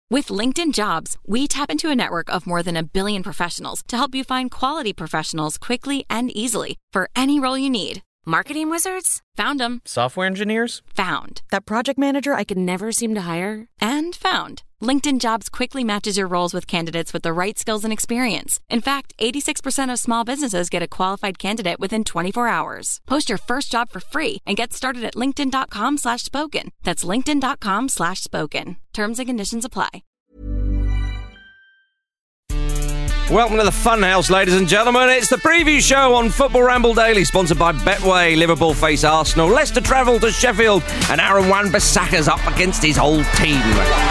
With LinkedIn Jobs, we tap into a network of more than 1 billion professionals to help you find quality professionals quickly and easily for any role you need. Marketing wizards? Found them. Software engineers? Found. That project manager I could never seem to hire? And found. LinkedIn Jobs quickly matches your roles with candidates with the right skills and experience. In fact, 86% of small businesses get a qualified candidate within 24 hours. Post your first job for free and get started at linkedin.com/spoken. That's linkedin.com/spoken. Terms and conditions apply. Welcome to the Funhouse, ladies and gentlemen. It's the preview show on Football Ramble Daily, sponsored by Betway. Liverpool face Arsenal, Leicester travel to Sheffield, and Aaron Wan-Bissaka's up against his whole team.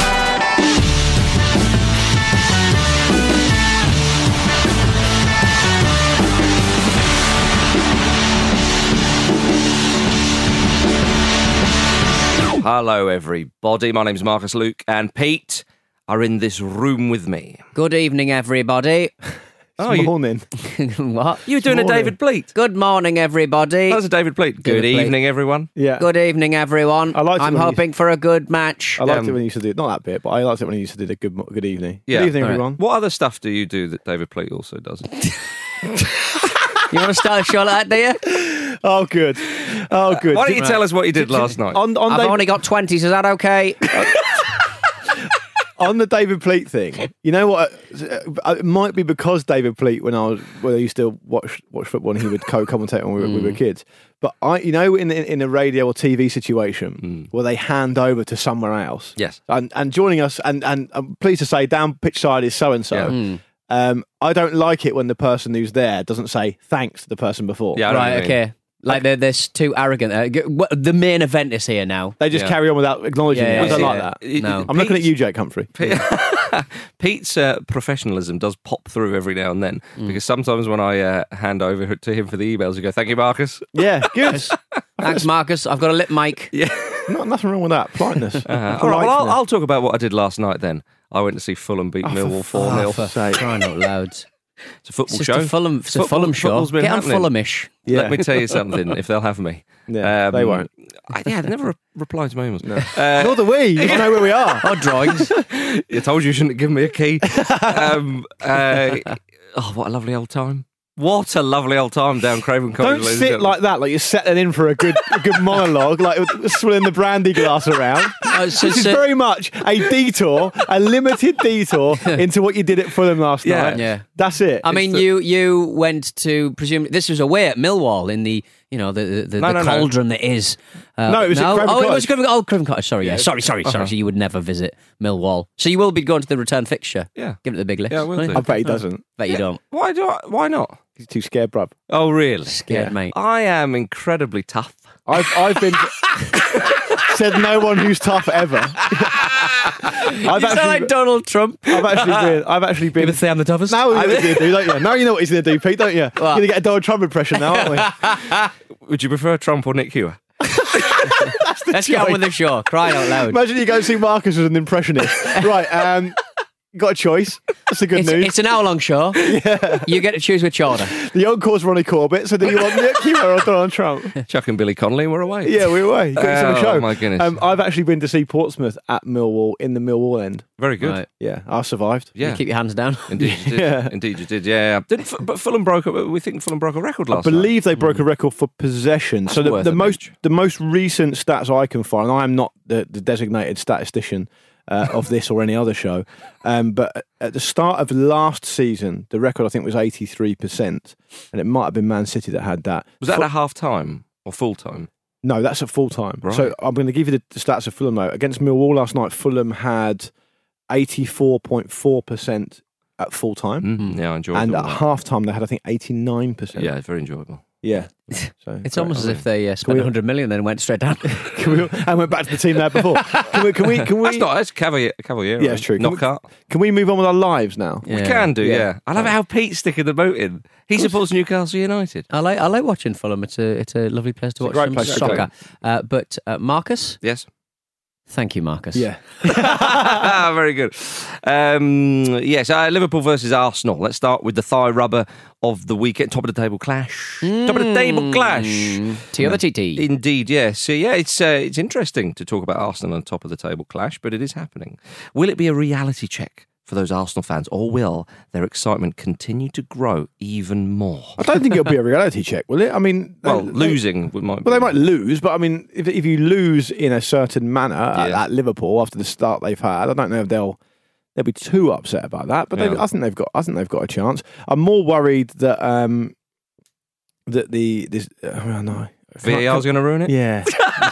Hello, everybody. My name's Marcus Luke, and Pete are in this room with me. Good evening, everybody. Morning. What? You were doing a David Pleat. Good morning, everybody. That was a David Pleat. Good evening, everyone. Yeah. Good evening, everyone. I'm hoping for a good match. I liked it when you used to do it. Not that bit, but I liked it when you used to do the good evening. Yeah. Good evening, All right. everyone. What other stuff do you do that David Pleat also does? You want to start a show like that, do you? Oh, good. Oh, good. Why don't you tell us what you did last night? On I've David, only got 20s, is that okay? on the David Pleat thing, you know what? It might be because David Pleat, when I used to watch football, and he would co-commentate when we were kids. But in a radio or TV situation where they hand over to somewhere else. Yes. And joining us, and I'm pleased to say, down pitch side is so and so. I don't like it when the person who's there doesn't say thanks to the person before. Yeah, I know what you Right, mean. okay. Like they're too arrogant. The main event is here now. They just carry on without acknowledging it. I don't like that. No. I'm looking at you, Jake Humphrey. Pete's professionalism does pop through every now and then, because sometimes when I hand over to him for the emails, you go, "Thank you, Marcus." Yeah, good. Thanks, Marcus. I've got a lip mic. Yeah. Nothing wrong with that. Politeness. All right, well, I'll talk about what I did last night then. I went to see Fulham beat Millwall 4-0. Crying out loud. It's a football It's show. just a Fulham show. Football's been Get on happening. Fulhamish. Yeah. Let me tell you something, if they'll have me. Yeah, they won't. They never replied to my emails. Nor do we. You know where we are. Or drawings. I told you shouldn't have given me a key. What a lovely old time. What a lovely old time down Craven Cottage. Don't sit like that, like you're settling in for a good monologue, like swilling the brandy glass around. This is very much a detour, a limited detour into what you did at Fulham last night. Yeah. That's it. I mean, you went to, presumably, this was away at Millwall in the, the cauldron that is. No, it was at Craven It was Cottage. Craven Cottage. Sorry, yeah. Sorry. So you would never visit Millwall. So you will be going to the return fixture. Yeah. Give it the big lift. Yeah, I will do. I bet he doesn't. Bet you don't. Why not? He's too scared, bruv. Oh, really? Scared, mate. I am incredibly tough. I've been said no one who's tough ever. You sound like Donald Trump. I've actually been. Gonna say I'm the toughest. Now you know what he's going to do, don't you? Now you know what he's going to do, Pete, don't you? You're going to get a Donald Trump impression now, aren't we? Would you prefer Trump or Nick Hewer? Let's get on with the show. Crying out loud. Imagine you go and see Marcus as an impressionist. Right, got a choice. That's the good news. It's an hour-long show. Yeah. You get to choose which order. The encore's Ronnie Corbett, so do you want Nick Hewer or Donald Trump? Chuck and Billy Connolly were away. Yeah, we're away. Got yourself a show. Oh, my goodness. I've actually been to see Portsmouth at Millwall, in the Millwall end. Very good. Right. Yeah, I survived. Yeah. You keep your hands down. Indeed you did. Yeah. Indeed you did, yeah. But Fulham we think Fulham broke a record last I night. believe they broke a record for possession. So worth the a most recent stats I can find, and I am not the designated statistician of this or any other show, but at the start of last season, the record I think was 83%, and it might have been Man City that had that. Was that at half time or full time? No, that's at full time. Right. So I'm going to give you the stats of Fulham though. Against Millwall last night, Fulham had 84.4% at full time. Mm-hmm. Yeah, I enjoyed it. And at half time, they had, I think, 89%. Yeah, it's very enjoyable. Yeah. So It's almost as if they spent 100 million and went straight down. I went back to the team there before. Can we? That's Cavalier. Yeah, it's true. Knockout. Can we move on with our lives now? We can do, yeah. I love how Pete's sticking the boat in. He supports Newcastle United. I like watching Fulham. It's a lovely place to watch great some place to soccer. But Marcus, Yes. Thank you, Marcus. Yeah. Very good. Yes, Liverpool versus Arsenal. Let's start with the thigh rubber of the weekend. Top of the table clash. Top of the table clash. T over TT. Indeed, yes. So, yeah, it's interesting to talk about Arsenal on top of the table clash, but it is happening. Will it be a reality check for those Arsenal fans, or will their excitement continue to grow even more? I don't think it'll be a reality check, will it? I mean, losing might be. Well, they might lose, but I mean, if you lose in a certain manner at Liverpool after the start they've had, I don't know if they'll be too upset about that. But I think they've got a chance. I'm more worried that VAR's going to ruin it? Yeah.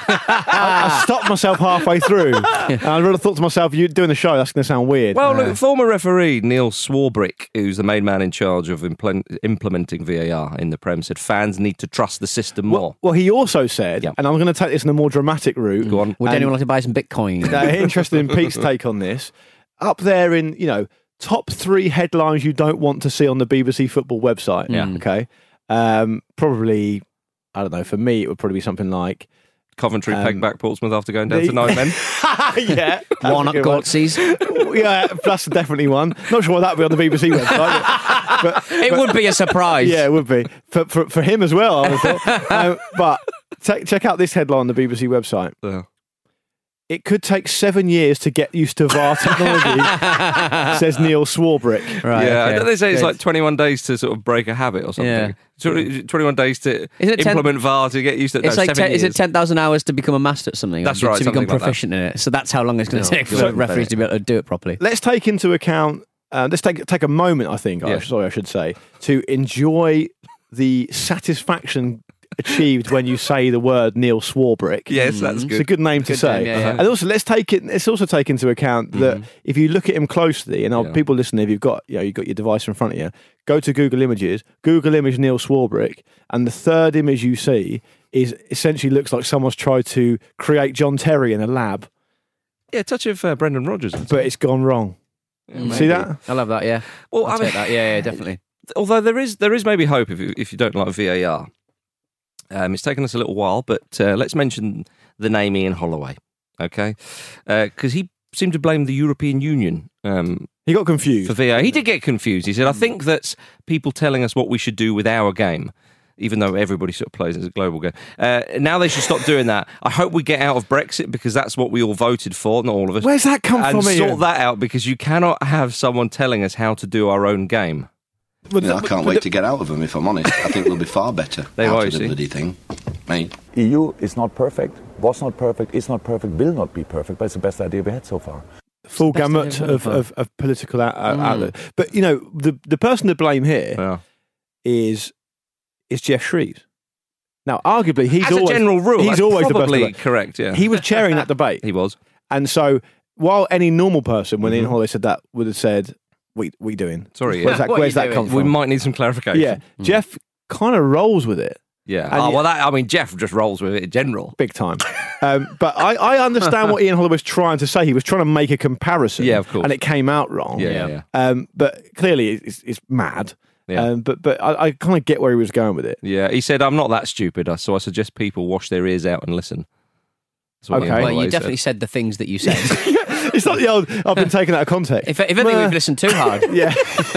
I stopped myself halfway through. And I really thought to myself, you doing the show, that's going to sound weird. Well, look, former referee Neil Swarbrick, who's the main man in charge of implementing VAR in the Prem, said fans need to trust the system more. Well, he also said, and I'm going to take this in a more dramatic route. Go on. Would anyone like to buy some Bitcoin? Interested in Pete's take on this. Up there in, top 3 headlines you don't want to see on the BBC Football website. Yeah. Okay. Probably, I don't know, for me, it would probably be something like Coventry pegged back Portsmouth after going down to 9 men. Yeah. One at Goatsies. Yeah, that's definitely one. Not sure what that would be on the BBC website. But It would be a surprise. yeah, it would be. For him as well, I would have thought. But check out this headline on the BBC website. It could take 7 years to get used to VAR technology, says Neil Swarbrick. Right. Yeah, okay. don't they say it's like 21 days to sort of break a habit or something? Yeah. 21 days to implement VAR to get used to it. It's no, like 7 years. is it 10,000 hours to become a master at something? That's or right, to become something like proficient in it. So that's how long it's going to take for referees to be able to do it properly. Let's take into account, let's take a moment, I think, I should say, to enjoy the satisfaction achieved when you say the word Neil Swarbrick. Yes, that's good. It's a good name to say. name, yeah. And also, let's also take into account that if you look at him closely, and people listening, if you've got your device in front of you, go to Google Images, Google image Neil Swarbrick, and the third image you see is essentially looks like someone's tried to create John Terry in a lab. Yeah, a touch of Brendan Rodgers. But it's gone wrong. See that? I love that, yeah. Well, I'll take that. Yeah, definitely. Although there is maybe hope if you don't like VAR. It's taken us a little while, but let's mention the name Ian Holloway, okay? Because he seemed to blame the European Union. He got confused. For VAR. He did get confused. He said, I think that's people telling us what we should do with our game, even though everybody sort of plays as a global game. Now they should stop doing that. I hope we get out of Brexit because that's what we all voted for, not all of us. Where's that come from, And Ian? sort that out because you cannot have someone telling us how to do our own game. I can't wait to get out of them, if I'm honest. I think we'll be far better out of the bloody thing. Mate. EU is not perfect, was not perfect, is not perfect, will not be perfect, but it's the best idea we had so far. Full gamut of political outlet. But, the person to blame here is Jeff Shreves. Now, arguably, he's As always... a general rule, he's that's always probably the best correct, yeah. He was chairing that debate. He was. And so, while any normal person, when Ian Holloway said that, would have said... What are you doing? Sorry, where's that come from? We might need some clarification. Yeah, Jeff kind of rolls with it. Yeah. And Jeff just rolls with it in general. Big time. But I understand what Ian Holloway was trying to say. He was trying to make a comparison. Yeah, of course. And it came out wrong. Yeah. But clearly it's mad. Yeah. But I kind of get where he was going with it. Yeah, he said, I'm not that stupid, so I suggest people wash their ears out and listen. That's what Okay. Ian Well, Holloway you definitely said the things that you said. It's not the old, I've been taken out of context. If anything, we've listened too hard. Yeah.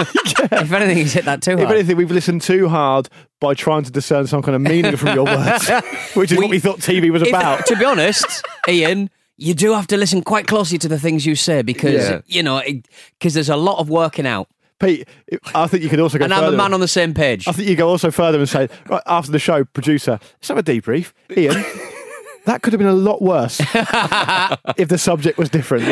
If anything, he's hit that too hard. If anything, we've listened too hard by trying to discern some kind of meaning from your words, which is what we thought TV was about. To be honest, Ian, you do have to listen quite closely to the things you say because, because there's a lot of working out. Pete, I think you could also go And further. I'm a man on the same page. I think you go also further and say, right, after the show, producer, let's have a debrief. Ian, that could have been a lot worse if the subject was different.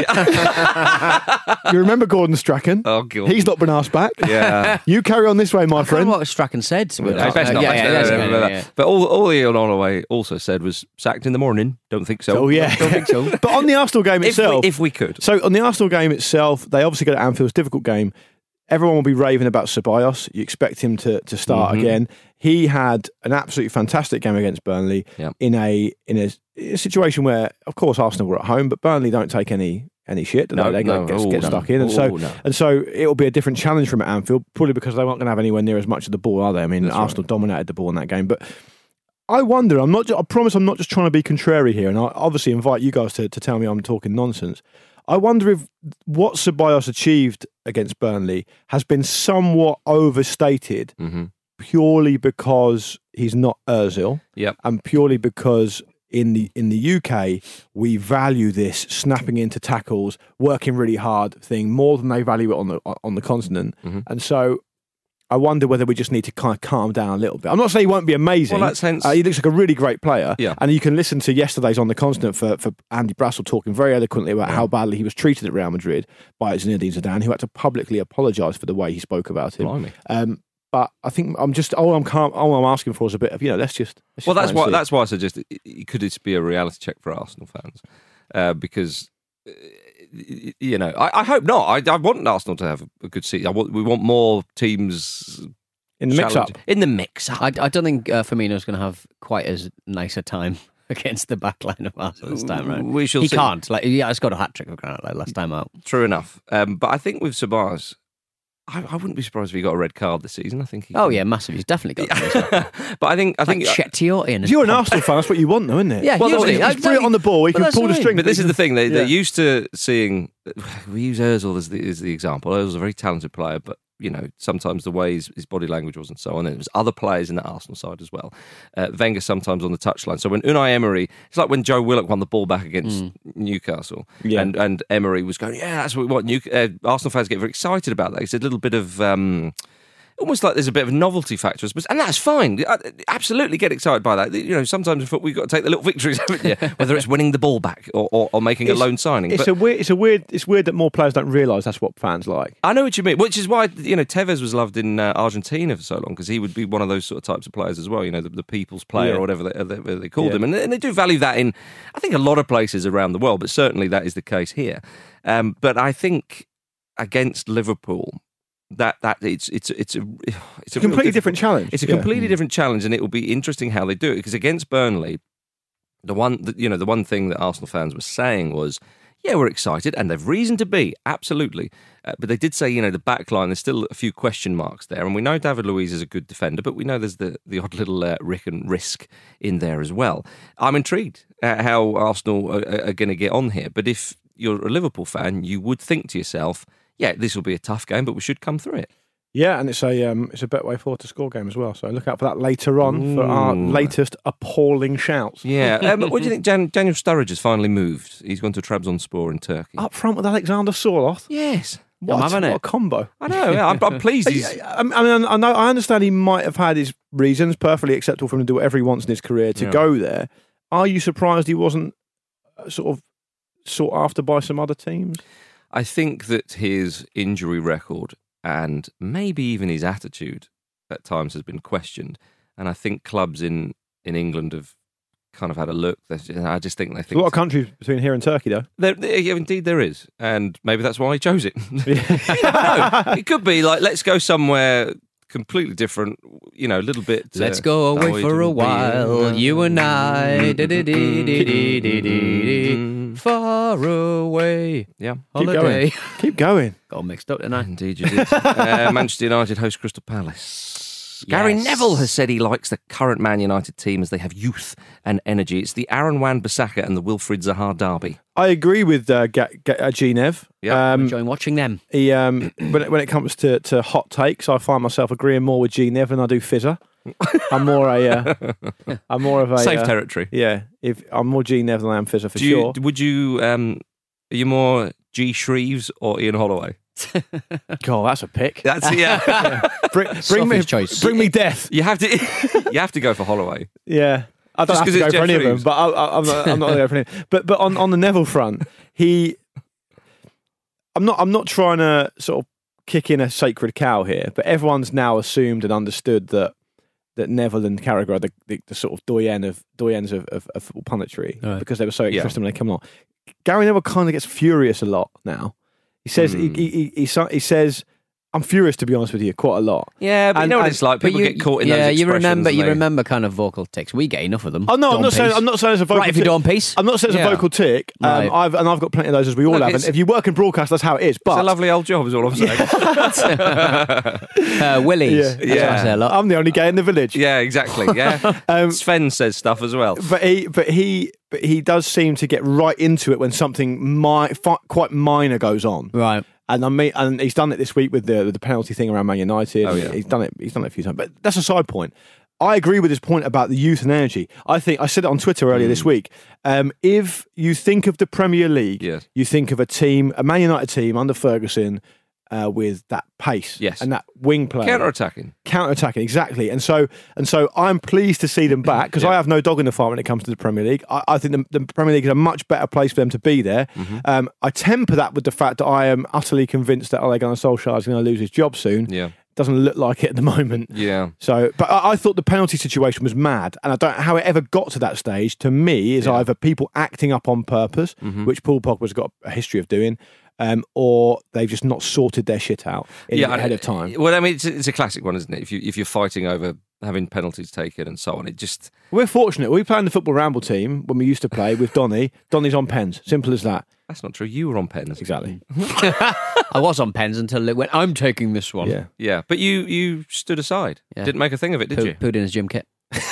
You remember Gordon Strachan? Oh, God. He's not been asked back. Yeah. You carry on this way, my I don't know friend. what Strachan said. Best not. Yeah. But all Ian Holloway also said was sacked in the morning. Don't think so. Oh, yeah. Don't think so. But on the Arsenal game itself... if we could. So on the Arsenal game itself, they obviously go to Anfield. It's a difficult game. Everyone will be raving about Ceballos. You expect him to start again. He had an absolutely fantastic game against Burnley in a situation where, of course, Arsenal were at home, but Burnley don't take any shit. They get stuck in, and so it will be a different challenge from at Anfield, probably because they weren't going to have anywhere near as much of the ball, are they? I mean, Arsenal dominated the ball in that game, but I wonder. I promise I'm not just trying to be contrary here, and I obviously invite you guys to tell me I'm talking nonsense. I wonder if what Ceballos achieved against Burnley has been somewhat overstated, purely because he's not Ozil, and purely because in the UK we value this snapping into tackles, working really hard thing more than they value it on the continent, and so. I wonder whether we just need to kind of calm down a little bit. I'm not saying he won't be amazing. Well, that sense, he looks like a really great player. Yeah. And you can listen to yesterday's On the Continent for Andy Brassel talking very eloquently about how badly he was treated at Real Madrid by Zinedine Zidane, who had to publicly apologise for the way he spoke about him. Blimey. But I think all I'm asking for is a bit of, let's just that's why I suggest could this be a reality check for Arsenal fans? Because... I hope not. I want Arsenal to have a good season. We want more teams in the mix-up. In the mix-up. I don't think Firmino's going to have quite as nice a time against the backline of Arsenal this time round. We shall see. He can't. He's got a hat-trick of granite last time out. True enough. But I think with Ceballos, I wouldn't be surprised if he got a red card this season. I think. Massive. He's definitely got it. But I think Chet Tiote. If you're an Arsenal fan, that's what you want, though, isn't it? Yeah, well, usually. He's brilliant on the ball. He can pull the string. But this is the thing. They're used to seeing. We use Ozil as the example. Ozil's a very talented player, but sometimes the way his body language wasn't so on. And there was other players in the Arsenal side as well. Wenger sometimes on the touchline. So when Unai Emery, it's like when Joe Willock won the ball back against Newcastle, and Emery was going, that's what we want. Arsenal fans get very excited about that. It's a little bit of almost like there's a bit of a novelty factor, and that's fine. I absolutely get excited by that. Sometimes in football we've got to take the little victories, haven't you? Whether it's winning the ball back or making a loan signing. It's weird that more players don't realise that's what fans like. I know what you mean, which is why Tevez was loved in Argentina for so long, because he would be one of those sort of types of players as well. The people's player or whatever they called him, and they do value that in I think a lot of places around the world, but certainly that is the case here. But I think against Liverpool. That it's a completely different challenge. It's a completely different challenge, and it will be interesting how they do it. Because against Burnley, the one thing that Arsenal fans were saying was, we're excited, and they've reason to be, absolutely. But they did say, the back line, there's still a few question marks there, and we know David Luiz is a good defender, but we know there's the odd little risk in there as well. I'm intrigued at how Arsenal are going to get on here. But if you're a Liverpool fan, you would think to yourself, this will be a tough game, but we should come through it. Yeah, and it's a Betway 4 to score game as well. So look out for that later on for our latest appalling shouts. Yeah, what do you think? Daniel Sturridge has finally moved. He's gone to Trabzonspor in Turkey. Up front with Alexander Sørloth. Yes. What a combo. I know, I'm pleased. I understand he might have had his reasons, perfectly acceptable for him to do whatever he wants in his career to go there. Are you surprised he wasn't sort of sought after by some other teams? I think that his injury record and maybe even his attitude at times has been questioned. And I think clubs in England have kind of had a look. I just think they think... There's a lot of countries between here and Turkey, though. Indeed there is. And maybe that's why he chose it. It could be like, let's go somewhere completely different, a little bit... Let's go away for a while, you and I... Far away. Yeah. Holiday. Keep going. Got all mixed up, didn't I? Indeed you did. Manchester United host Crystal Palace. Gary Neville has said he likes the current Man United team as they have youth and energy. It's the Aaron Wan-Bissaka and the Wilfried Zaha derby. I agree with G. Nev. Yeah, I'm enjoying watching them. He, when it comes to hot takes, I find myself agreeing more with G. Nev than I do Fizzer. I'm more of a safe territory. Yeah, I'm more G. Nev than I am Fizzer for sure. Would you? Are you more G. Shreves or Ian Holloway? God, that's a pick. That's Bring me death. You have to go for Holloway. Yeah. I don't have to go for any of them, but I'm not going to go for any. But on the Neville front, I'm not trying to sort of kick in a sacred cow here, but everyone's now assumed and understood that Neville and Carragher are the sort of doyens of football punditry because they were so interesting when they come on. Gary Neville kind of gets furious a lot now. He says he says I'm furious, to be honest with you, quite a lot. Yeah, but you know what it's like. People get caught in those expressions. You remember kind of vocal tics. We get enough of them. Oh no, I'm not saying it's a vocal. Right, if you do on piece. I'm not saying it's a vocal tic. Right. I've got plenty of those, as we all have. And if you work in broadcast, that's how it is. But it's a lovely old job, is all I'm saying. Willies. Yeah. I say a lot. I'm the only gay in the village. Yeah, exactly. Yeah. Sven says stuff as well. But he does seem to get right into it when something quite minor goes on. Right. And he's done it this week with the penalty thing around Man United. Oh, yeah. He's done it a few times. But that's a side point. I agree with his point about the youth and energy. I think I said it on Twitter earlier this week. If you think of the Premier League, you think of a Man United team under Ferguson with that pace and that wing play. Counter-attacking, exactly. And so I'm pleased to see them back because I have no dog in the fight when it comes to the Premier League. I think the Premier League is a much better place for them to be there. Mm-hmm. I temper that with the fact that I am utterly convinced that Ole Gunnar Solskjaer is going to lose his job soon. Yeah. Doesn't look like it at the moment. Yeah. So, but I thought the penalty situation was mad, and I don't know how it ever got to that stage. To me, is either people acting up on purpose, which Paul Pogba's got a history of doing, or they've just not sorted their shit out ahead of time. Well, I mean, it's a classic one, isn't it? If you're fighting over having penalties taken and so on, it just... We're fortunate. We play in the Football Ramble team when we used to play with Donny. Donny's on pens. Simple as that. That's not true. You were on pens. Exactly. I was on pens until it went, I'm taking this one. Yeah. But you stood aside. Yeah. Didn't make a thing of it, did you? Put in his gym kit.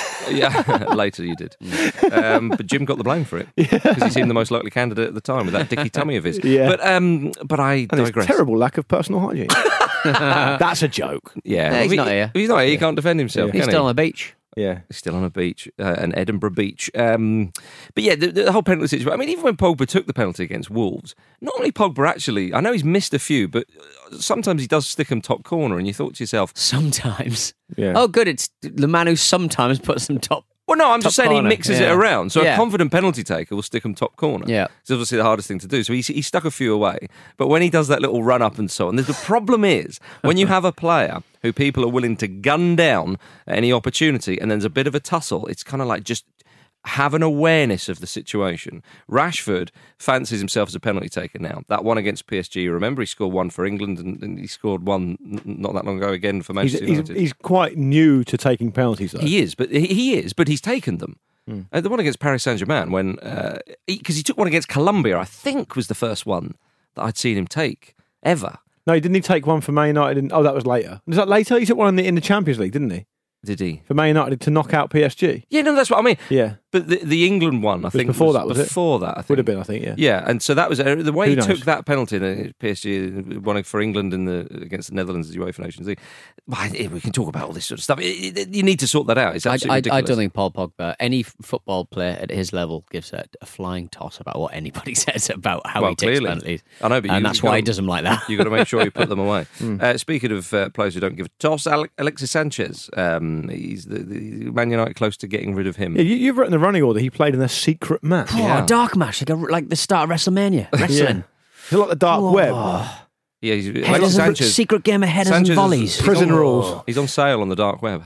Yeah, later you did. But Jim got the blame for it because he seemed the most likely candidate at the time with that dicky tummy of his. Yeah. But I digress. Terrible lack of personal hygiene. That's a joke. Yeah. He's not here. He's not here. He can't defend himself. He's still on the beach. Yeah, he's still on a beach, an Edinburgh beach. But yeah, the whole penalty situation. I mean, even when Pogba took the penalty against Wolves, normally Pogba actually, I know he's missed a few, but sometimes he does stick them top corner, and you thought to yourself, sometimes. Yeah. Oh, good. It's the man who sometimes puts them top. Well, no, I'm just saying corner. He mixes it around. So a confident penalty taker will stick them top corner. Yeah. It's obviously the hardest thing to do. So he stuck a few away. But when he does that little run up and so on, the problem is when you have a player who people are willing to gun down at any opportunity and there's a bit of a tussle, it's kind of like just have an awareness of the situation. Rashford fancies himself as a penalty taker now. That one against PSG, you remember, he scored one for England and he scored one not that long ago again for Manchester United. He's quite new to taking penalties, though. He is, but he's taken them. The one against Paris Saint-Germain, when because he took one against Colombia, I think was the first one that I'd seen him take ever. No, didn't he take one for Man United? That was later. Was that later? He took one in the Champions League, didn't he? Did he? For Man United to knock out PSG? Yeah, no, that's what I mean. Yeah. But the England one, I think, before that, was before that, I think. Would have been, I think, yeah. Yeah, and so that was the way he took that penalty in PSG, one for England against the Netherlands as UEFA Nations League. We can talk about all this sort of stuff. You need to sort that out. It's absolutely ridiculous. I don't think Paul Pogba, any football player at his level, gives a flying toss about what anybody says about how he takes penalties. I know, but that's why he does them like that. You've got to make sure you put them away. Speaking of players who don't give a toss, Alexis Sanchez, he's the Man United close to getting rid of him. Yeah, you've written the running order. He played in a secret match. Oh, a dark match, like the start of WrestleMania. Wrestling. It's like the dark web. Yeah, he's Sanchez, secret game of headers and volleys. Prison rules. He's on sale on the dark web.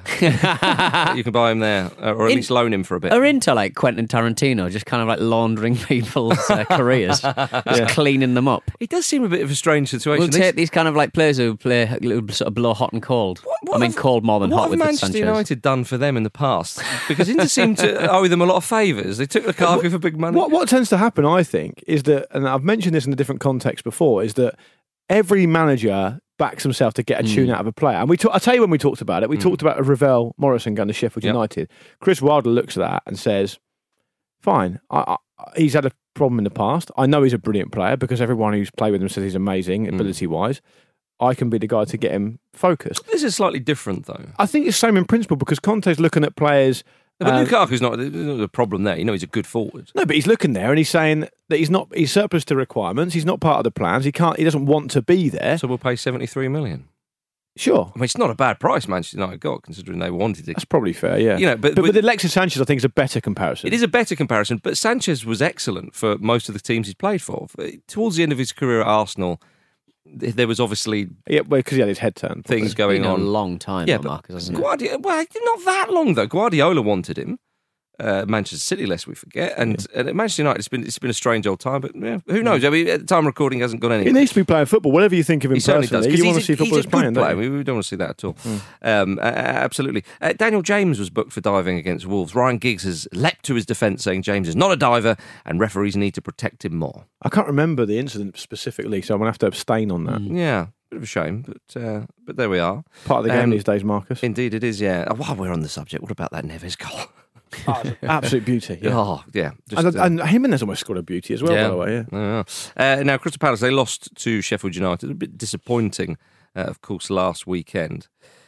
You can buy him there, or at least loan him for a bit. Are into like Quentin Tarantino, just kind of like laundering people's careers, just cleaning them up. It does seem a bit of a strange situation. We'll take these kind of like players who play sort of below hot and cold. Cold more than hot with Sanchez. What have Manchester United done for them in the past? Because Inter seemed to owe them a lot of favours. They took Lukaku for big money. What tends to happen, I think, is that, and I've mentioned this in a different context before, is that every manager backs himself to get a tune out of a player. And I'll tell you when we talked about it, we talked about Ravel Morrison going to Sheffield United. Chris Wilder looks at that and says, fine, he's had a problem in the past. I know he's a brilliant player because everyone who's played with him says he's amazing ability-wise. I can be the guy to get him focused. This is slightly different, though. I think it's the same in principle because Conte's looking at players... But Lukaku's not the problem there. You know, he's a good forward. No, but he's looking there and he's saying that he's surplus to requirements. He's not part of the plans. He doesn't want to be there. So we'll pay 73 million. Sure. I mean, it's not a bad price Manchester United got, considering they wanted it. That's probably fair, yeah. You know, but with Alexis Sanchez, I think is a better comparison. It is a better comparison, but Sanchez was excellent for most of the teams he's played for. Towards the end of his career at Arsenal, there was obviously because he had his head turned. Things going on a long time. Yeah, Marcus, hasn't Guardiola. Well, not that long though. Guardiola wanted him. Manchester City, lest we forget, and at Manchester United, it's been a strange old time. But who knows? I mean, at the time of recording, he hasn't gone anywhere. He needs to be playing football. Whatever you think of him personally, you want to see footballers playing. Don't you? We don't want to see that at all. Absolutely. Daniel James was booked for diving against Wolves. Ryan Giggs has leapt to his defence, saying James is not a diver, and referees need to protect him more. I can't remember the incident specifically, so I'm going to have to abstain on that. Yeah. Bit of a shame, but there we are. Part of the game these days, Marcus. Indeed it is, yeah. While we're on the subject, what about that Neves goal? Absolute beauty. Yeah. Oh, yeah. And Jimenez almost scored a beauty as well, by the way. Yeah. Now, Crystal Palace, they lost to Sheffield United. A bit disappointing, of course, last weekend.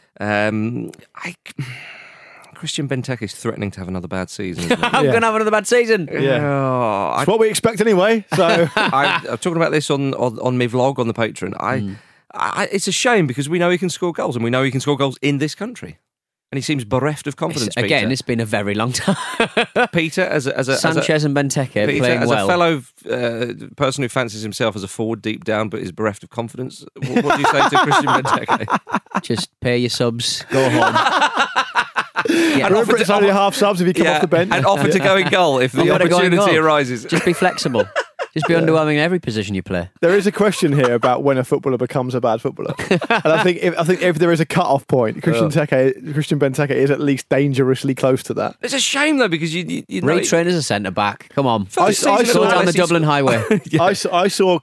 Christian Benteke is threatening to have another bad season. I'm going to have another bad season. Yeah. It's what we expect anyway. So I'm talking about this on my vlog on the Patreon. It's a shame because we know he can score goals, and we know he can score goals in this country. And he seems bereft of confidence. Again, it's been a very long time. Peter, as a Sanchez and Benteke Peter, playing as well. a fellow person who fancies himself as a forward deep down, but is bereft of confidence, what do you say to Christian Benteke? Just pay your subs, go home. Yeah. And offer to only half subs if you come off the bench, and offer to go in goal if the opportunity arises. Just be flexible. Just be underwhelming in every position you play. There is a question here about when a footballer becomes a bad footballer, and I think if there is a cut-off point, Christian Benteke is at least dangerously close to that. It's a shame though because you retrain as a centre back. Come on, I saw down the Dublin Highway. I saw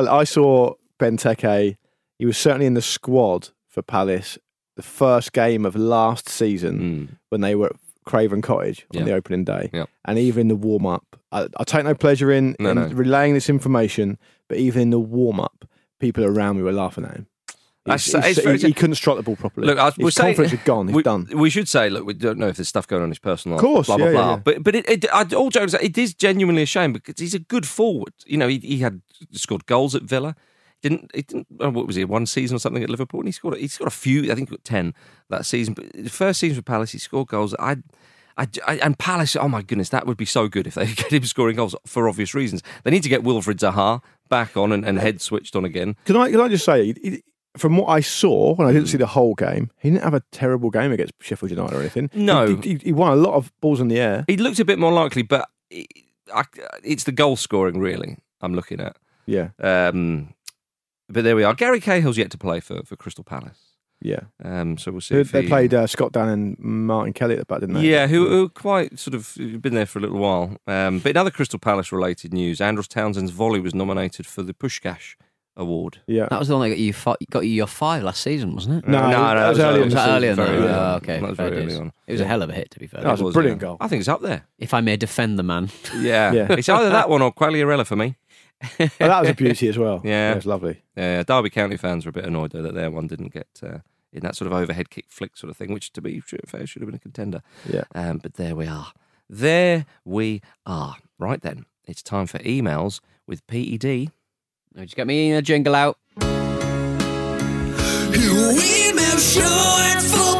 Benteke. He was certainly in the squad for Palace the first game of last season when they were at Craven Cottage on the opening day, and even in the warm-up. I take no pleasure in relaying this information, but even in the warm-up, people around me were laughing at him. He couldn't strike the ball properly. Look, his confidence had gone. He's done. We should say, look, we don't know if there's stuff going on in his personal life. Of course, blah, blah, blah. But all jokes, it is genuinely a shame because he's a good forward. You know, he had scored goals at Villa. He didn't. What was he? One season or something at Liverpool, and he scored a few. I think he got 10 that season. But the first season for Palace, he scored goals. And Palace, oh my goodness, that would be so good if they could get him scoring goals for obvious reasons. They need to get Wilfried Zaha back on and head switched on again. Can I just say, from what I saw, when I didn't see the whole game, he didn't have a terrible game against Sheffield United or anything. No. He won a lot of balls in the air. He looked a bit more likely, but it's the goal scoring, really, I'm looking at. Yeah. But there we are. Gary Cahill's yet to play for Crystal Palace. Yeah. So we'll see. They played Scott Dann and Martin Kelly at the back, didn't they? Yeah, who quite sort of been there for a little while. But in other Crystal Palace related news, Andros Townsend's volley was nominated for the Pushkash Award. Yeah, that was the one that got you your 5 last season, wasn't it? No, that was early in the season. Okay, that was very early on. It was a hell of a hit, to be fair. That was a brilliant goal. I think it's up there. If I may defend the man. Yeah. It's either that one or Quagliarella for me. Well, that was a beauty as well. Yeah, it was lovely. Yeah, Derby County fans were a bit annoyed though that their one didn't get in that sort of overhead kick flick sort of thing, which to be fair should have been a contender. Yeah. But there we are. There we are. Right then, it's time for emails with PED. Now, just get me a jingle out. Email show at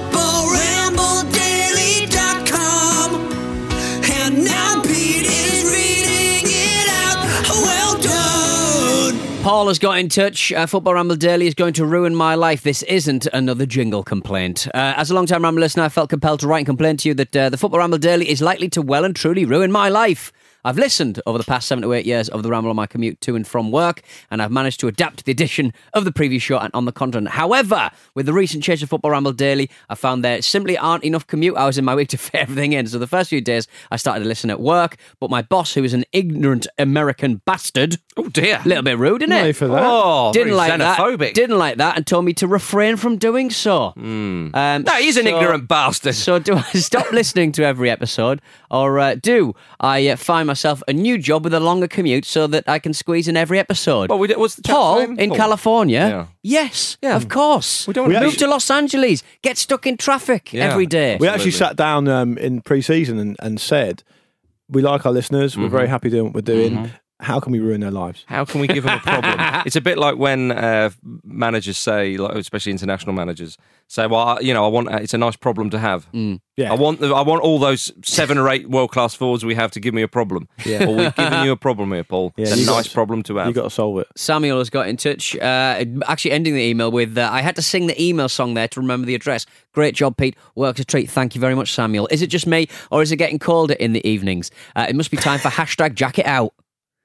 footballrambledaily.com. And now Pete is reading it out. Well done. Paul has got in touch. Football Ramble Daily is going to ruin my life. This isn't another jingle complaint. As a long-time Ramble listener, I felt compelled to write and complain to you that the Football Ramble Daily is likely to well and truly ruin my life. I've listened over the past 7 to 8 years of the Ramble on my commute to and from work, and I've managed to adapt to the addition of the previous show and on the content. However, with the recent change to Football Ramble Daily, I found there simply aren't enough commute hours in my week to fit everything in. So the first few days, I started to listen at work, but my boss, who is an ignorant American bastard... Oh dear. A little bit rude, isn't it? For that. Oh, didn't like xenophobic. that. Didn't like that and told me to refrain from doing so. No, he's an ignorant bastard. So do I stop listening to every episode, or do I find myself a new job with a longer commute so that I can squeeze in every episode? Well, what's the Paul name? in Paul. California? Yeah. Yes, of course. We don't move to Los Angeles, get stuck in traffic every day. We actually sat down in pre-season and said we like our listeners. We're very happy doing what we're doing. how can we ruin their lives? How can we give them a problem? It's a bit like when managers say, like, especially international managers, say, "Well, I want it's a nice problem to have. Yeah. I want all those 7 or 8 world-class forwards we have to give me a problem. Yeah. Or we've given you a problem here, Paul. Yeah, it's a nice problem to have. You've got to solve it. Samuel has got in touch, actually ending the email with, I had to sing the email song there to remember the address. Great job, Pete. Work's a treat. Thank you very much, Samuel. Is it just me, or is it getting colder in the evenings? It must be time for hashtag jacket out.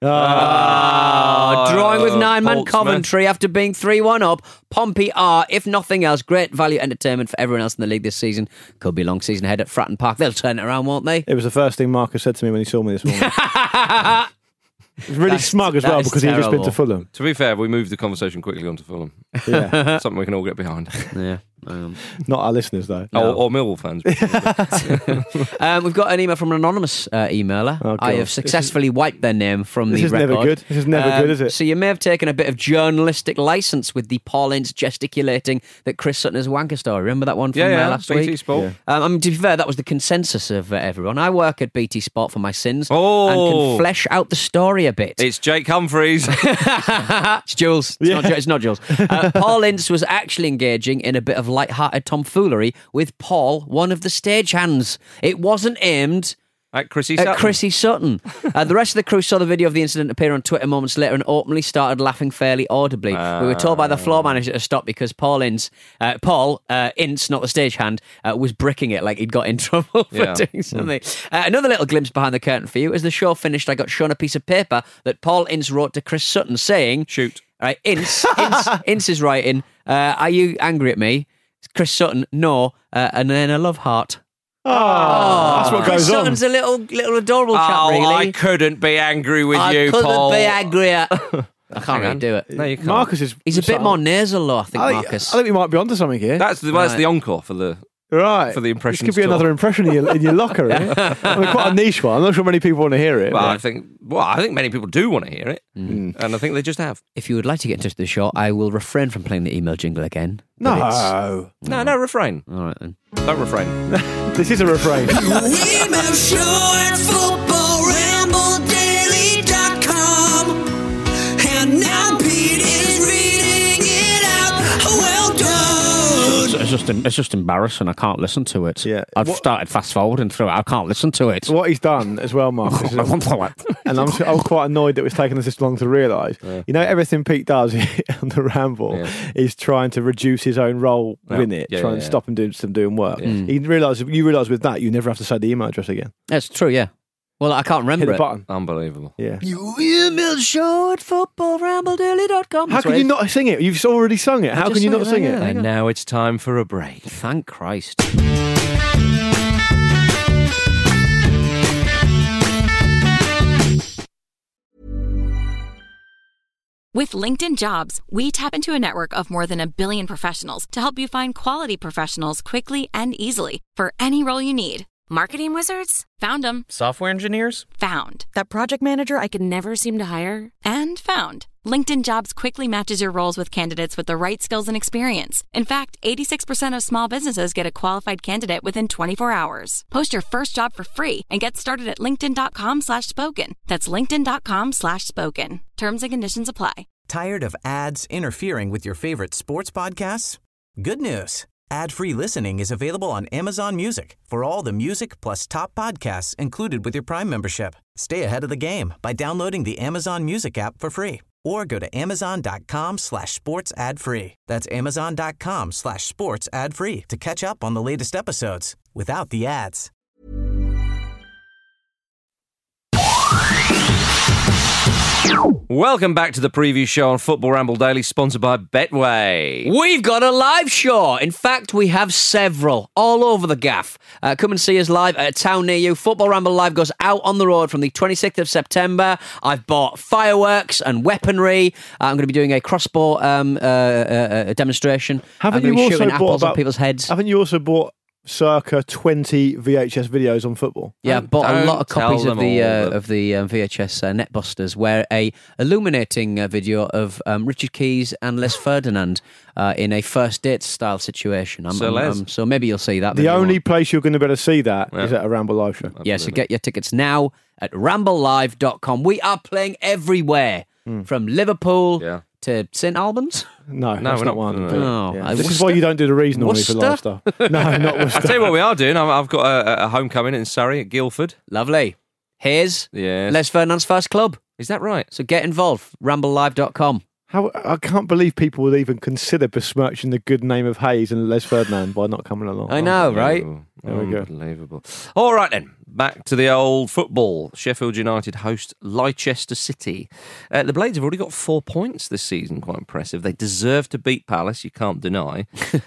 Drawing with 9-man Coventry after being 3-1 up. Pompey are, if nothing else, great value entertainment for everyone else in the league this season. Could be a long season ahead at Fratton Park. They'll turn it around, won't they? It was the first thing Marcus said to me when he saw me this morning. He was really smug as well because he'd just been to Fulham. To be fair, we moved the conversation quickly onto Fulham. Yeah. Something we can all get behind. Yeah. Not our listeners, though. Or Millwall fans. We've got an email from an anonymous emailer. Oh, I have successfully wiped their name from the record. Never good. This is never good, is it? So you may have taken a bit of journalistic licence with the Paul Ince gesticulating that Chris Sutton is a wanker story. Remember that one from last BT week? Sport. I mean, to be fair, that was the consensus of everyone. I work at BT Sport for my sins and can flesh out the story a bit. It's Jake Humphreys. It's Jules. It's not Jules. Paul Ince was actually engaging in a bit of light-hearted tomfoolery with Paul, one of the stagehands. It wasn't aimed at Chrissy Sutton. The rest of the crew saw the video of the incident appear on Twitter moments later and openly started laughing fairly audibly. We were told by the floor manager to stop because Paul Ince, not the stagehand, was bricking it like he'd got in trouble for doing something. Another little glimpse behind the curtain for you. As the show finished, I got shown a piece of paper that Paul Ince wrote to Chris Sutton saying... Shoot. Right, Ince is writing, are you angry at me? Chris Sutton, no, and then a love heart. That's what Chris goes on. Sutton's a little adorable chap, really. I couldn't be angry with you, Paul. Paul. I couldn't be angrier. I can't really do it. No, you can't. Marcus is... He's a bit more nasal, though, I think, Marcus. I think we might be onto something here. That's the encore for the... Right. For the impressions. This could be another impression in your locker, eh? I mean, quite a niche one. I'm not sure many people want to hear it. Well, I think many people do want to hear it. And I think they just have. If you would like to get in touch with the show, I will refrain from playing the email jingle again. No, refrain. All right, then. Don't refrain. This is a refrain. Email show at footballrambledaily.com. And now Pete is reading it out. Well done. It's just embarrassing. I can't listen to it. Yeah. I've started fast forwarding through it. I can't listen to it. What he's done as well, Marcus, and I'm quite annoyed that it's taken us this long to realise. Yeah. You know, everything Pete does on the Ramble is trying to reduce his own role in it, trying to stop him doing work. Yeah. You realise with that you never have to say the email address again. That's true, yeah. Well, I can't remember Hit the button. Unbelievable. Yeah. You email show at footballrambledaily.com. How can you not sing it? You've already sung it. How can you not sing it? And now it's time for a break. Thank Christ. With LinkedIn Jobs, we tap into a network of more than 1 billion professionals to help you find quality professionals quickly and easily for any role you need. Marketing wizards? Found them. Software engineers? Found. That project manager I could never seem to hire? And found. LinkedIn Jobs quickly matches your roles with candidates with the right skills and experience. In fact, 86% of small businesses get a qualified candidate within 24 hours. Post your first job for free and get started at linkedin.com/spoken. That's linkedin.com/spoken. Terms and conditions apply. Tired of ads interfering with your favorite sports podcasts? Good news. Ad-free listening is available on Amazon Music for all the music plus top podcasts included with your Prime membership. Stay ahead of the game by downloading the Amazon Music app for free or go to amazon.com/sports ad free. That's amazon.com/sports ad free to catch up on the latest episodes without the ads. Welcome back to the preview show on Football Ramble Daily, sponsored by Betway. We've got a live show. In fact, we have several all over the gaff. Come and see us live at a town near you. Football Ramble Live goes out on the road from the 26th of September. I've bought fireworks and weaponry. I'm going to be doing a crossbow demonstration. Haven't I'm going to you be shooting also apples bought on people's heads. Haven't you also bought circa 20 VHS videos on football? Yeah, I bought a lot of copies of the all VHS Netbusters, where a illuminating video of Richard Keys and Les Ferdinand in a first date style situation. So maybe you'll see that. The only place you're going to be able to see that is at a Ramble Live show. Yeah, so get your tickets now at ramblelive.com. We are playing everywhere, from Liverpool to St Albans. No, that's we're not not. one. No. This is why you don't do the reason normally for live stuff. No, not Worcester. I'll tell you what we are doing. I've got a homecoming in Surrey at Guildford. Lovely. Here's Yes. Les Ferdinand's first club. Is that right? So get involved. ramblelive.com. I can't believe people would even consider besmirching the good name of Hayes and Les Ferdinand by not coming along. I know, right? There we go. Unbelievable. All right then, back to the old football. Sheffield United host Leicester City. The Blades have already got 4 points this season. Quite impressive. They deserve to beat Palace. You can't deny.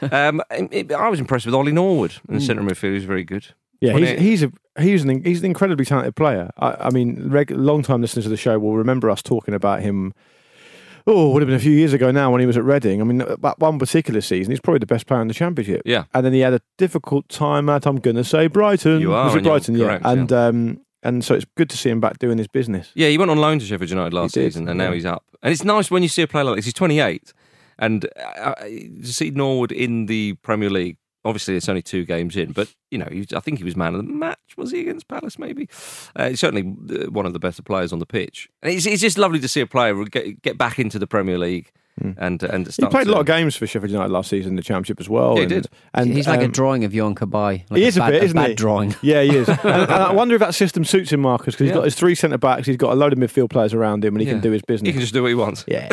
I was impressed with Ollie Norwood in the centre midfield. He was very good. Yeah, he's an incredibly talented player. I mean, long-time listeners of the show will remember us talking about him. Oh, it would have been a few years ago now when he was at Reading. I mean, that one particular season, he's probably the best player in the Championship. Yeah. And then he had a difficult time at, I'm going to say, Brighton. You are. Was it Brighton? Yeah. Correct, And so it's good to see him back doing his business. Yeah, he went on loan to Sheffield United last He did, season, and now he's up. And it's nice when you see a player like this. He's 28, and to see Norwood in the Premier League. Obviously, it's only 2 games in, but I think he was man of the match. Was he against Palace? Maybe. He's certainly one of the better players on the pitch. And it's just lovely to see a player get back into the Premier League and start. He played a lot of games for Sheffield United last season in the Championship as well. Yeah, he did. And he's like a drawing of Johan Kabay. Like he is a bit, isn't he? A bad drawing. Yeah, he is. and I wonder if that system suits him, Marcus, because he's got his 3 centre backs, he's got a load of midfield players around him, and he can do his business. He can just do what he wants. Yeah.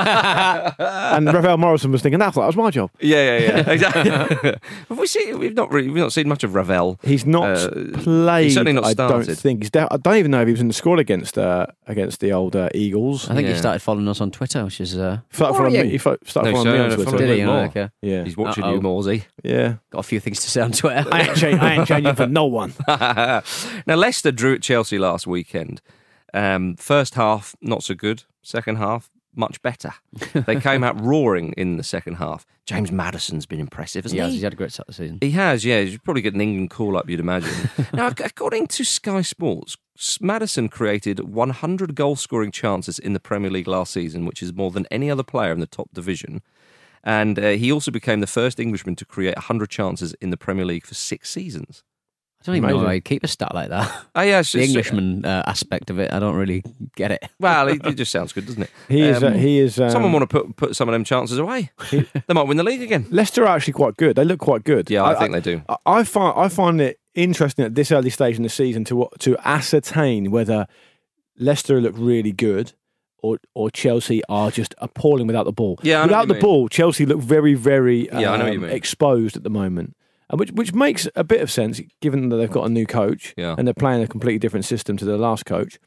And Ravel Morrison was thinking, that was my job. Yeah. Exactly. We've not seen much of Ravel. He's not played. He's certainly not I started. don't think. I don't even know if he was in the squad against the old Eagles. I think he started following us on Twitter, which is He started following me on Twitter. Did he? More. Okay. Yeah. He's watching you, Morsey. Yeah. Got a few things to say on Twitter. I ain't changing for no one. Now, Leicester drew at Chelsea last weekend. First half, not so good. Second half, much better. They came out roaring in the second half. James Maddison's been impressive, hasn't he? He's had a great start of the season. He has, yeah. He's probably get an England call-up, you'd imagine. Now, according to Sky Sports, Maddison created 100 goal-scoring chances in the Premier League last season, which is more than any other player in the top division. And he also became the first Englishman to create 100 chances in the Premier League for 6 seasons. I don't even know why I'd keep a stat like that. Oh, yeah, the Englishman aspect of it, I don't really get it. Well, it just sounds good, doesn't it? He is. Someone want to put some of them chances away. They might win the league again. Leicester are actually quite good. They look quite good. Yeah, I think they do. I find it interesting at this early stage in the season to ascertain whether Leicester look really good or Chelsea are just appalling without the ball. Yeah, without the ball, Chelsea look very, very I know what you mean. exposed at the moment. Which makes a bit of sense given that they've got a new coach and they're playing a completely different system to their last coach.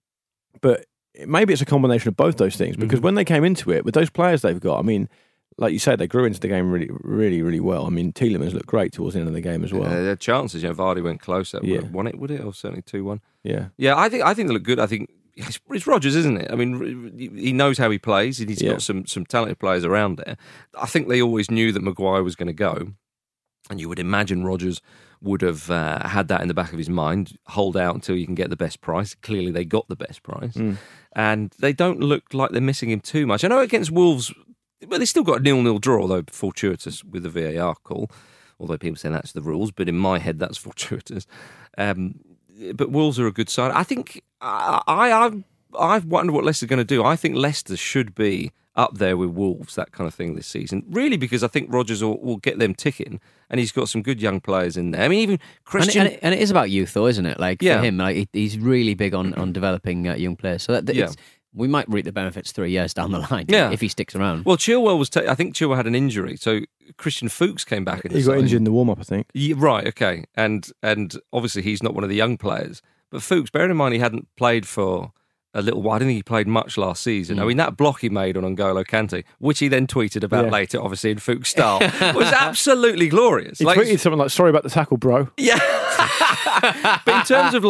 But maybe it's a combination of both those things because when they came into it with those players they've got, I mean, like you said, they grew into the game really, really, really well. I mean, Tielemans looked great towards the end of the game as well. Their chances, Vardy went close. That won it, would it? Or certainly 2-1. Yeah. Yeah, I think they look good. I think it's Rodgers, isn't it? I mean, he knows how he plays. He's got some talented players around there. I think they always knew that Maguire was going to go. And you would imagine Rodgers would have had that in the back of his mind, hold out until you can get the best price. Clearly, they got the best price. And they don't look like they're missing him too much. I know against Wolves, but they still got a 0-0 draw, although fortuitous with the VAR call. Although people say that's the rules, but in my head, that's fortuitous. But Wolves are a good side. I think I've wondered what Leicester's going to do. I think Leicester should be up there with Wolves, that kind of thing this season. Really, because I think Rodgers will get them ticking, and he's got some good young players in there. I mean, even Christian... And it is about youth, though, isn't it? Like, for him, like he's really big on developing young players. So we might reap the benefits 3 years down the line if he sticks around. Well, Chilwell was... I think Chilwell had an injury, so Christian Fuchs came back in the He got injured in the warm-up, I think. Yeah, right, okay. And obviously he's not one of the young players. But Fuchs, bearing in mind he hadn't played for a little while. I didn't think he played much last season. I mean, that block he made on N'Golo Kante, which he then tweeted about later, obviously in Fuchs style, was absolutely glorious. He tweeted something like, "Sorry about the tackle, bro." Yeah. But in terms of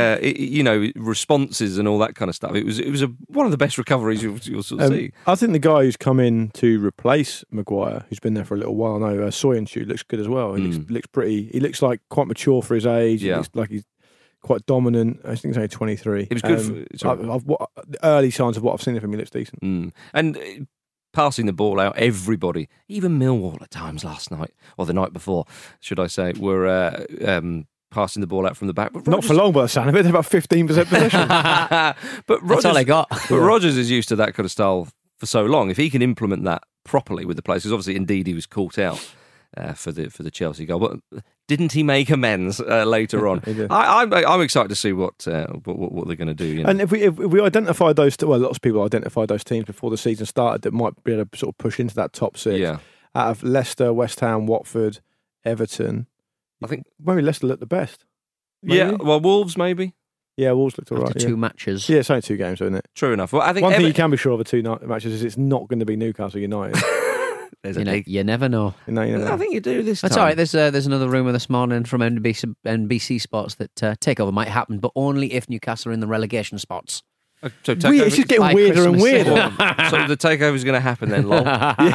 responses and all that kind of stuff, it was one of the best recoveries you'll sort of see. I think the guy who's come in to replace Maguire, who's been there for a little while now, Soyuncu, looks good as well. He looks pretty. He looks like quite mature for his age. He looks like he's quite dominant. I think he's only 23. It was good. Early signs of what I've seen of him, he looks decent. And passing the ball out, everybody, even Millwall at times last night, or the night before, should I say, were passing the ball out from the back. But Not for long by the sound of it. They're about 15% possession. But Rodgers, That's all they got. But Rodgers is used to that kind of style for so long. If he can implement that properly with the players, because obviously, indeed, he was caught out for the Chelsea goal. But didn't he make amends later on? I'm excited to see what they're going to do. You know? And if we identified those, lots of people identified those teams before the season started that might be able to sort of push into that top six. Yeah. Out of Leicester, West Ham, Watford, Everton, I think maybe Leicester looked the best. Maybe? Yeah, well, Wolves maybe. Yeah, Wolves looked all right. After two matches. Yeah, it's only 2 games, isn't it? True enough. Well, I think one thing you can be sure of the 2 matches is it's not going to be Newcastle United. You never know. I think you do this time. That's all right. There's another rumour this morning from NBC Sports that takeover might happen, but only if Newcastle are in the relegation spots. So it's just getting weirder and weirder. So the takeover is going to happen then, lol.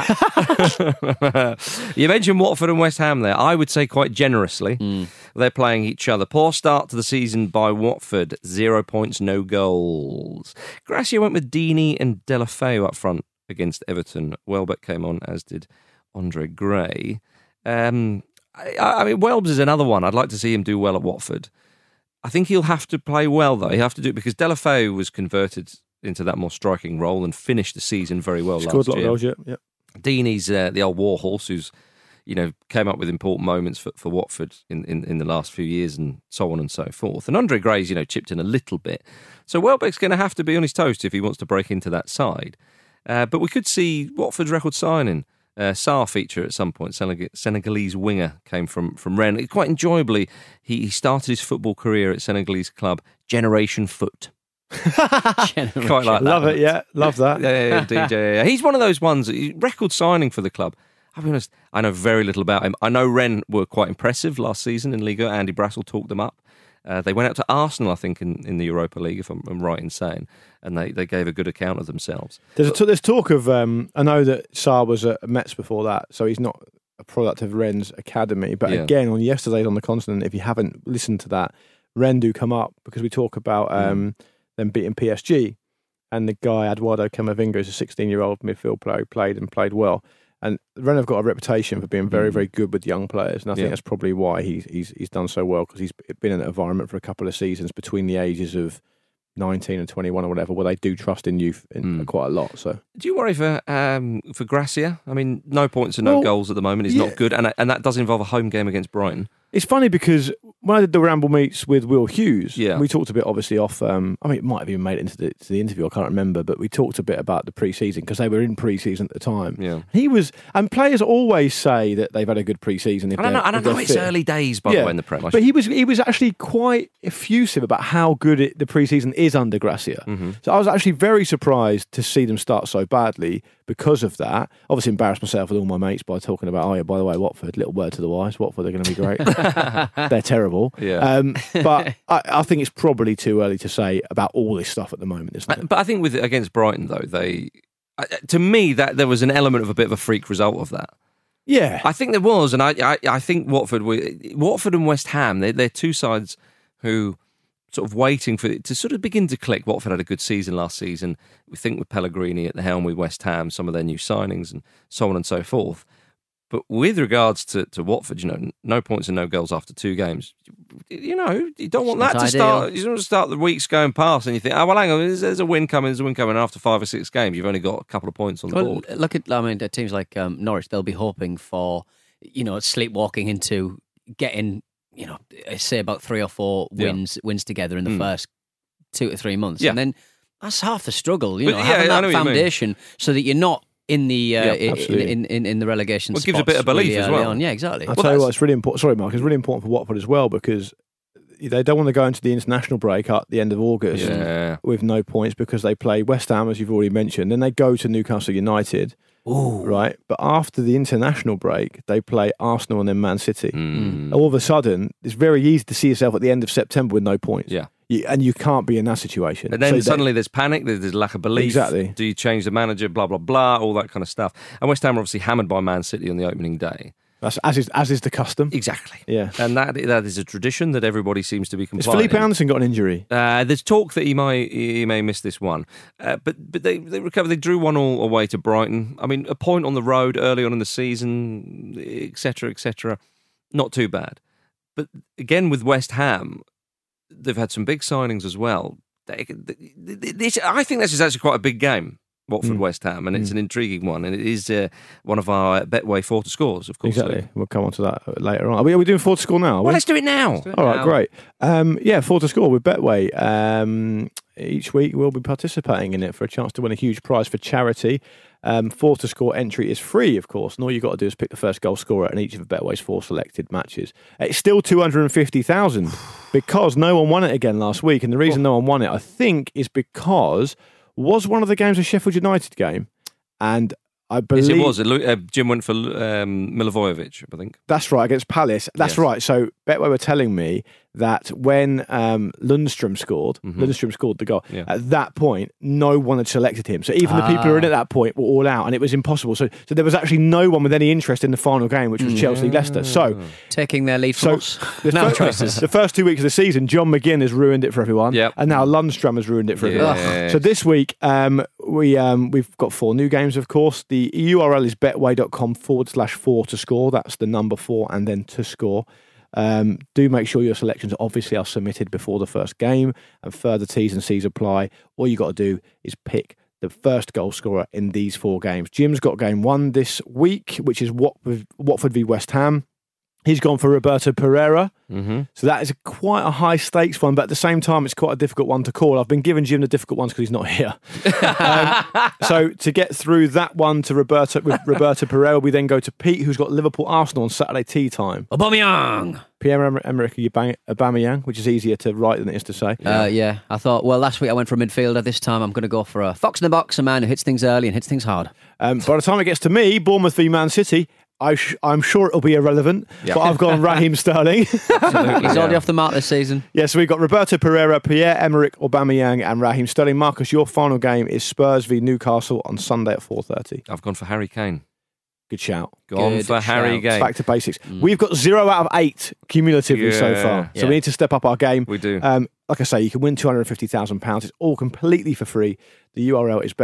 You mentioned Watford and West Ham there. I would say quite generously. They're playing each other. Poor start to the season by Watford. 0 points, no goals. Gracia went with Deeney and Delafeu up front against Everton. Welbeck came on, as did Andre Gray. I mean, Welbs is another one. I'd like to see him do well at Watford. I think he'll have to play well, though. He'll have to do it because Delafeu was converted into that more striking role and finished the season very well last year. Scored a lot of goals, yeah. Deeney's the old warhorse who's, came up with important moments for Watford in the last few years and so on and so forth. And Andre Gray's, chipped in a little bit. So Welbeck's going to have to be on his toast if he wants to break into that side. But we could see Watford's record signing. Sarr feature at some point. Senegalese winger came from Rennes. Quite enjoyably, he started his football career at Senegalese club Generation Foot. Quite like that. Love it, yeah. Love that. Yeah, indeed. Yeah. He's one of those ones, record signing for the club. I'll be honest, I know very little about him. I know Rennes were quite impressive last season in Liga. Andy Brassel talked them up. They went out to Arsenal, I think, in the Europa League, if I'm right in saying, and they gave a good account of themselves. There's talk of, I know that Sarr was at Metz before that, so he's not a product of Rennes' academy. But again, on yesterday's On the Continent, if you haven't listened to that, Rennes do come up because we talk about them beating PSG, and the guy, Eduardo Camavinga, is a 16-year-old midfield player who played well. And Rennes have got a reputation for being very, very good with young players, and I think that's probably why he's done so well, because he's been in that environment for a couple of seasons between the ages of 19 and 21 or whatever, where they do trust in youth quite a lot. So, do you worry for Gracia? I mean, no points and no goals at the moment is not good, and that does involve a home game against Brighton. It's funny because when I did the Ramble Meets with Will Hughes, we talked a bit, obviously, off. It might have even made it into the interview. I can't remember, but we talked a bit about the pre-season because they were in pre-season at the time. Yeah, and players always say that they've had a good pre-season. I don't know. It's early days, by the way, in the Prem. But he was actually quite effusive about how good the pre-season is under Gracia. Mm-hmm. So I was actually very surprised to see them start so badly because of that. Obviously, embarrassed myself with all my mates by talking about, by the way, Watford. Little word to the wise, Watford are going to be great. They're terrible. Yeah. But I think it's probably too early to say about all this stuff at the moment, isn't it? But I think against Brighton, though, to me, that there was an element of a bit of a freak result of that. Yeah. I think there was, and I think Watford and West Ham, they're two sides who sort of waiting for it to sort of begin to click. Watford had a good season last season. We think with Pellegrini at the helm with West Ham, some of their new signings and so on and so forth. But with regards to Watford, no points and no goals after 2 games. You don't want that to start. You don't want to start the weeks going past and you think, hang on, there's a win coming. And after 5 or 6 games, you've only got a couple of points on the board. Look at teams like Norwich. They'll be hoping for, sleepwalking into getting, say about 3 or 4 wins together in the first 2 to 3 months, and then that's half the struggle. Having that foundation so that you're not in the in the relegation. Well, it gives a bit of belief as well. Yeah, exactly. I'll tell you what, it's really important. Sorry, Mark, it's really important for Watford as well because they don't want to go into the international break at the end of August with no points because they play West Ham, as you've already mentioned. Then they go to Newcastle United. Ooh. Right, but after the international break, they play Arsenal and then Man City. All of a sudden, it's very easy to see yourself at the end of September with no points. Yeah. And you can't be in that situation. And then suddenly there's panic, there's lack of belief. Exactly. Do you change the manager, blah, blah, blah, all that kind of stuff. And West Ham are obviously hammered by Man City on the opening day. That's as is the custom. Exactly. Yeah. And that is a tradition that everybody seems to be complying. Has Felipe Anderson got an injury? There's talk that he may miss this one. But they recovered. They drew 1-1 away to Brighton. I mean, a point on the road early on in the season, etc., etc. Not too bad. But again, with West Ham, they've had some big signings as well. I think this is actually quite a big game, Watford-West Ham, and it's an intriguing one, and it is one of our Betway 4 to scores, of course. Exactly. We'll come on to that later on. Are we doing 4 to score now? Well, let's do it now. All right, great. 4 to score with Betway. Each week we'll be participating in it for a chance to win a huge prize for charity. 4 to score entry is free, of course, and all you've got to do is pick the first goal scorer in each of Betway's 4 selected matches. It's still 250,000 because no one won it again last week, and the reason no one won it, I think, is because was one of the games a Sheffield United game, and I believe yes, it was. Jim went for Milivojevic, I think. That's right, against Palace. That's right. So Betway were telling me that when Lundstrom scored, Lundstrom scored the goal. Yeah. At that point, no one had selected him. So even the people who were in at that point were all out, and it was impossible. So there was actually no one with any interest in the final game, which was Chelsea-Leicester. So taking their lead from us. No choices. The first 2 weeks of the season, John McGinn has ruined it for everyone, and now Lundstrom has ruined it for everyone. Yes. So this week, we've got 4 new games, of course. The URL is betway.com/4 to score. That's the number 4 and then to score. Do make sure your selections obviously are submitted before the first game, and further T's and C's apply. All you got to do is pick the first goal scorer in these 4 games. Jim's got game 1 this week, which is Watford v West Ham. He's gone for Roberto Pereira. So that is quite a high stakes one, but at the same time, it's quite a difficult one to call. I've been giving Jim the difficult ones because he's not here. So to get through that one to Roberto Pereira, we then go to Pete, who's got Liverpool Arsenal on Saturday tea time. Aubameyang. Pierre-Emerick Aubameyang, which is easier to write than it is to say. I thought, well, last week I went for a midfielder. This time I'm going to go for a fox in the box, a man who hits things early and hits things hard. By the time it gets to me, Bournemouth v Man City, I'm sure it'll be irrelevant, but I've gone Raheem Sterling. He's already off the mark this season. So we've got Roberto Pereira, Pierre-Emerick Aubameyang and Raheem Sterling. Marcus, your final game is Spurs v Newcastle on Sunday at 4:30. I've gone for Harry Kane. Good shout. Gone for Harry Kane. Back to basics. We've got 0 out of 8 cumulatively so far. So we need to step up our game. We do. Like I say, you can win £250,000. It's all completely for free. The URL is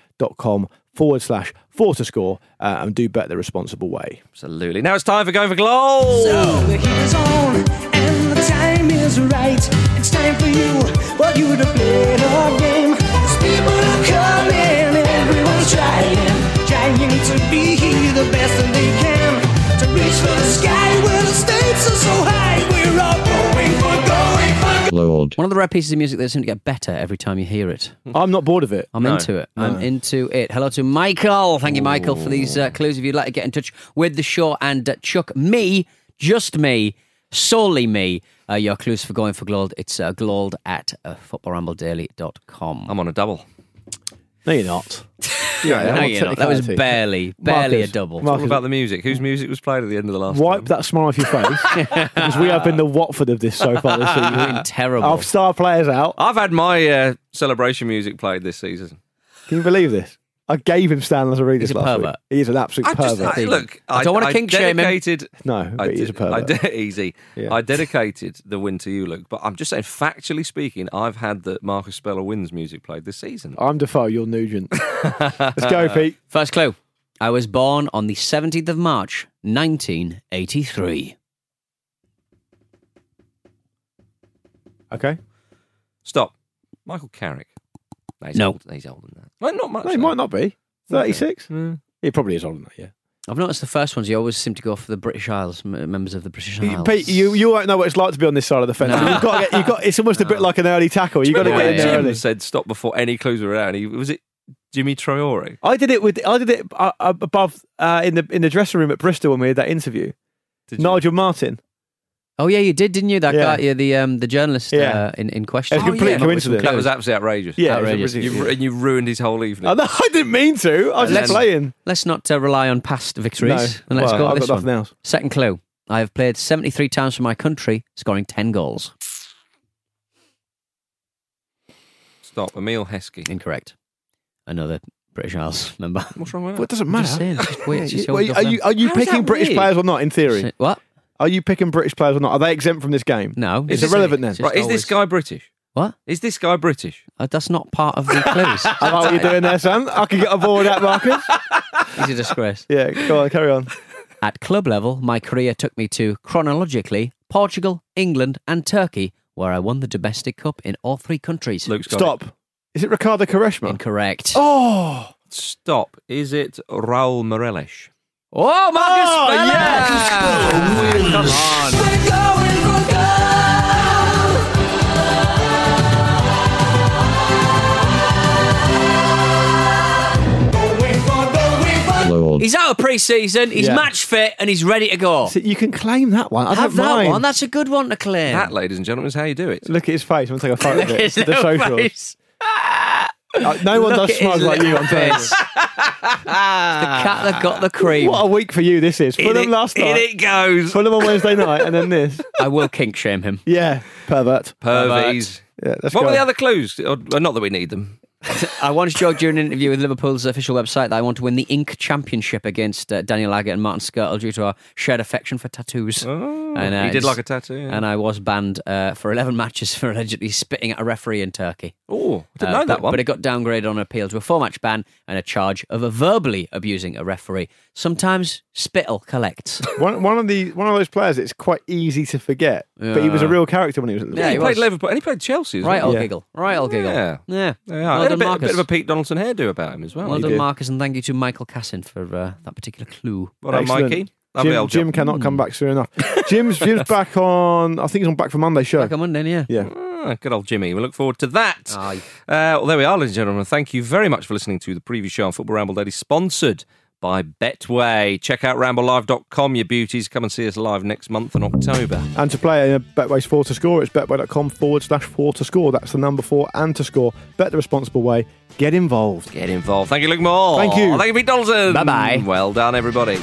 betway.com/4 to score, and do bet the responsible way. Absolutely. Now it's time for Going for Goal. So the heat is on and the time is right. It's time for you to play the game. 'Cause people are coming, everyone's trying to be the best that they can. To reach for the sky where the stakes are so high. We're all going for gold. One of the rare pieces of music that seems to get better every time you hear it. I'm not bored of it. I'm into it. I'm into it. Hello to Michael. Thank you, Michael, for these clues. If you'd like to get in touch with the show and chuck me, just me, solely me, your clues for Going for Gold, it's gold at footballrambledaily.com. I'm on a double. No, you're not. No, you're not. That was barely Marcus, a double. Talk about the music. Whose music was played at the end of the last Wipe game? that smile off your face, because we have been the Watford of this so far this season. You've been terrible. Our star players out. I've had my celebration music played this season. Can you believe this? I gave him Stan Lazaridis He's a last pervert. week. He is an absolute pervert. I don't want to kink shame him. No, but he's a pervert. Easy. Yeah. I dedicated the win to you, Luke. But I'm just saying, factually speaking, I've had the Marcus Speller wins music played this season. I'm Defoe, you're Nugent. Let's go, Pete. First clue. I was born on the 17th of March, 1983. Okay. Stop. Michael Carrick. No. He's older than that. Well, not much. No, he might not be. 36? Okay. He probably is older than that, yeah. I've noticed the first ones, you always seem to go for the British Isles, members of the British Isles. Pete, you won't know what it's like to be on this side of the fence. No. You've got. It's almost a bit like an early tackle. You've got to get in there Jim early. said stop before any clues were out. Was it Jimmy Traore? I did it above in the dressing room at Bristol when we had that interview. Nigel Martin. Oh yeah, you did, didn't you? That guy, the journalist in question. It's a complete coincidence. That was absolutely outrageous. Yeah, outrageous. You ruined his whole evening. I didn't mean to. I was just playing. Let's not rely on past victories. No. And let's go I've with this got one. nothing else. Second clue. I have played 73 times for my country, scoring 10 goals. Stop. Emile Heskey. Incorrect. Another British Isles member. What's wrong with that? Well, it doesn't I'm matter. just saying, it's just weird. It's just always Are go for them. you How is picking that British weird? players or not? In theory, What? are you picking British players or not? Are they exempt from this game? No. It's irrelevant then. It's Right, just is this always- guy British? What? Is this guy British? That's not part of the clues. I like what you're doing there, son. I can get on board with that, Marcus. He's a disgrace. Yeah, go on, carry on. At club level, my career took me to chronologically Portugal, England and Turkey, where I won the domestic cup in all 3 countries. Luke's got Stop. it. Is it Ricardo Quaresma? Incorrect. Oh! Stop. Is it Raul Morelos? Oh, Marcus Speller! Yeah. Come on. We're going for He's out of pre-season, he's Yeah. match fit, and he's ready to go. So you can claim that one. I Have don't that mind. one, that's a good one to claim. That, ladies and gentlemen, is how you do it. Look at his face. I'm going to take a photo of it. His The little socials. face. No one Look does at smug his like you little on telly. face. The cat that got the cream. What a week for you this is. Fulham last In night. it goes. Fulham on Wednesday night, and then this. I will kink shame him. Yeah, pervert. Pervies. Yeah, let's What go. were the other clues? Or, not that we need them. I once joked during an interview with Liverpool's official website that I want to win the Ink Championship against Daniel Aggett and Martin Skirtle due to our shared affection for tattoos. Oh, And, he did just- like a tattoo. Yeah. And I was banned for 11 matches for allegedly spitting at a referee in Turkey. Oh, I didn't know that one. But it got downgraded on appeal to a 4-match ban and a charge of verbally abusing a referee. Sometimes spittle collects. One of those players. It's quite easy to forget, but he was a real character when he was at Liverpool. Yeah, he he played was. Liverpool and he played Chelsea as Right, well. old Yeah. giggle. Right, old giggle. Yeah. Yeah. Yeah, Well had done, a bit Marcus. of a Pete Donaldson hairdo about him as well. Well did. done, Marcus, and thank you to Michael Cassin for that particular clue. Well done, Excellent. Mikey. Lovely old Jim job. cannot come back soon enough. Jim's back on. I think he's on Back for Monday show. Back on Monday, yeah. Yeah. Ah, good old Jimmy. We look forward to that. Aye. Well, there we are, ladies and gentlemen. Thank you very much for listening to the preview show on Football Ramble Daily, sponsored by Betway. Check out ramblelive.com, you beauties. Come and see us live next month in October. And to play Betway's 4 to score, it's betway.com/4 to score. That's the number 4 and to score. Bet the responsible way. Get involved. Get involved. Thank you, Luke Moore. Thank you. Thank you, Pete Donaldson. Bye-bye. Well done, everybody.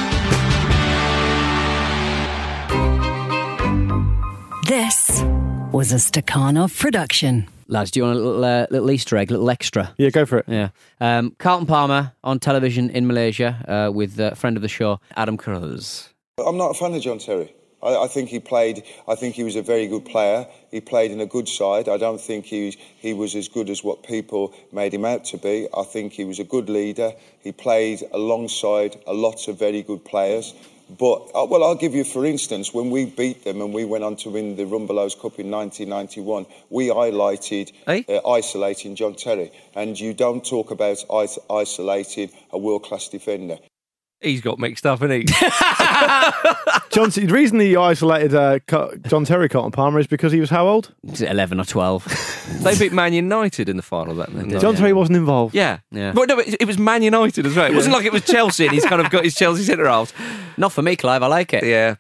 This was a Stakhanov production. Lads, do you want a little Easter egg, little extra? Yeah, go for it. Yeah. Carlton Palmer on television in Malaysia with a friend of the show, Adam Cruz. I'm not a fan of John Terry. I think he was a very good player. He played in a good side. I don't think he was as good as what people made him out to be. I think he was a good leader. He played alongside a lot of very good players. But, I'll give you, for instance, when we beat them and we went on to win the Rumbelows Cup in 1991, we highlighted isolating John Terry. And you don't talk about isolating a world-class defender. He's got mixed up, hasn't he? The reason he isolated John Terry, Carlton Palmer, is because he was how old? 11 or 12. They beat Man United in the final. John Terry wasn't involved. Yeah. Yeah. But no, it was Man United as well. It wasn't like it was Chelsea and he's kind of got his Chelsea centre-halves. Not for me, Clive. I like it. Yeah.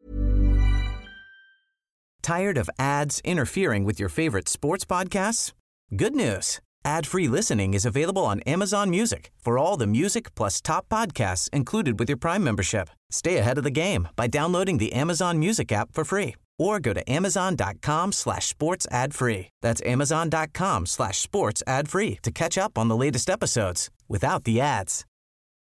Tired of ads interfering with your favorite sports podcasts? Good news. Ad-free listening is available on Amazon Music for all the music plus top podcasts included with your Prime membership. Stay ahead of the game by downloading the Amazon Music app for free or go to amazon.com/sports ad free. That's amazon.com/sports ad free to catch up on the latest episodes without the ads.